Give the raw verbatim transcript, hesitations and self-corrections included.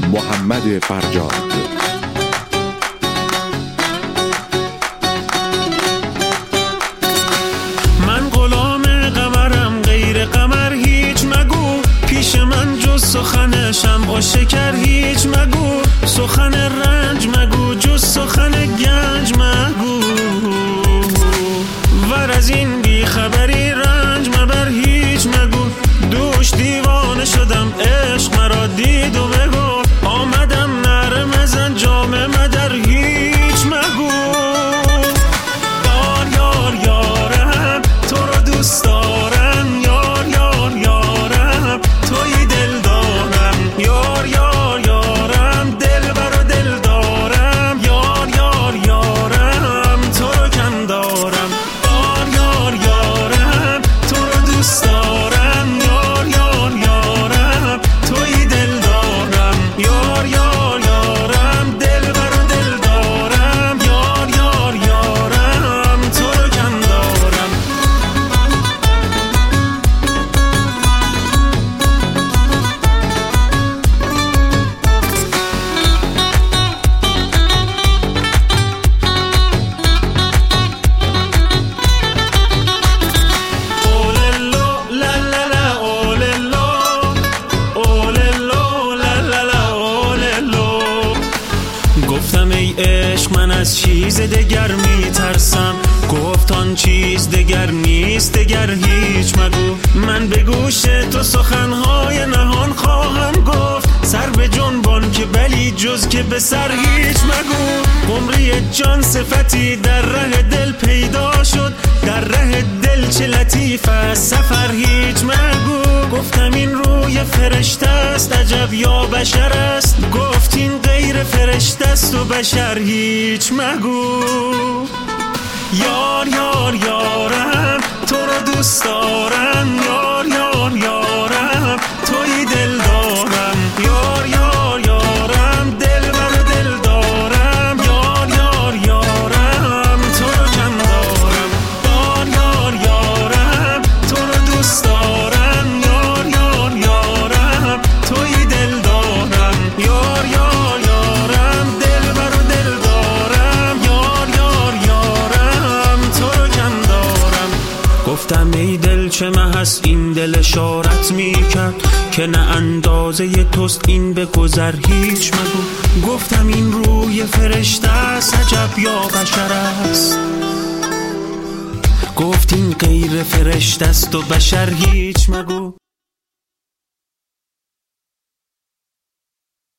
محمد فرجاد. من غلام قمرم، غیر قمر هیچ مگو، پیش من جز سخن شمع و شکر هیچ مگو، سخن رنج مگو جز سخن گنج مگو، ور از این بی خبری رنج مبر هیچ مگو، دوش دیوانه شدم عشق مرا دید و بگو، آمدم نره مزن جام مدر هیچ مگو، یار یار یارم تو رو دوست دارم، یار یار یارم توی دل دارم، یار یار یارم دل بر و دل دارم، یار یار یارم تو رو کم دارم، یار یار یارم تو رو دوست دارم، یار یار یارم توی دل دارم، یار یار یارم دل بر و دل دارم، یار یار یارم تو رو کم دارم. گفتم ای عشق من از چیز دگر می ترسم، گفت آن چیز دگر نیست دگر هیچ مگو، من به گوش تو سخنهای نهان خواهم گفت، سر به جنبان که بلی جز که به سر هیچ مگو، قمری جان صفتی در ره دل پیدا شد، در ره دل چه لطیف است سفر هیچ مگو، گفتم این روی فرشته است عجب یا بشر است، گفت این غیر فرشته است و بشر هیچ مگو، یار یار یارم تو رو دوست دارم، یار یار یارم توی دل دارم، یار یار یارم دل بر دل دارم، یار یار یارم تو رو کم دارم، یار یار یارم تو رو دوست دارم، یار یار یارم توی دل دارم، یار یار یارم دل بر دل دارم، یار یار یارم تو رو کم دارم. گفتم ای دل چه مه هست این دل اشارت می کرد، که نه اندازه توست این به گذر هیچ مگو، گفتم این روی فرشته است عجب یا بشر است، گفت این غیر فرشته است و بشر هیچ مگو.